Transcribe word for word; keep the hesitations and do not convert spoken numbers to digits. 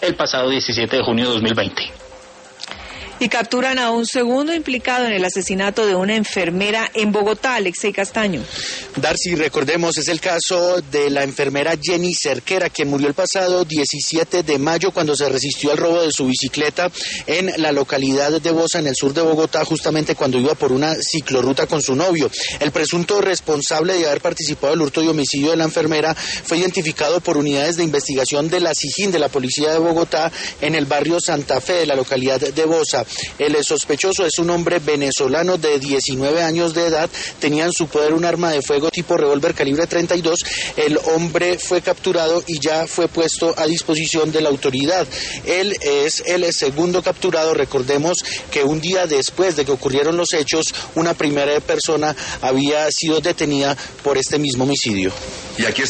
el pasado diecisiete de junio de dos mil veinte. Y capturan a un segundo implicado en el asesinato de una enfermera en Bogotá, Alexei Castaño. Darcy, recordemos, es el caso de la enfermera Jenny Cerquera, quien murió el pasado diecisiete de mayo cuando se resistió al robo de su bicicleta en la localidad de Bosa, en el sur de Bogotá, justamente cuando iba por una ciclorruta con su novio. El presunto responsable de haber participado del hurto y homicidio de la enfermera fue identificado por unidades de investigación de la SIJIN, de la Policía de Bogotá, en el barrio Santa Fe de la localidad de Bosa. El sospechoso es un hombre venezolano de diecinueve años de edad, tenía en su poder un arma de fuego tipo revólver calibre treinta y dos, el hombre fue capturado y ya fue puesto a disposición de la autoridad. Él es el segundo capturado. Recordemos que un día después de que ocurrieron los hechos, una primera persona había sido detenida por este mismo homicidio. Y aquí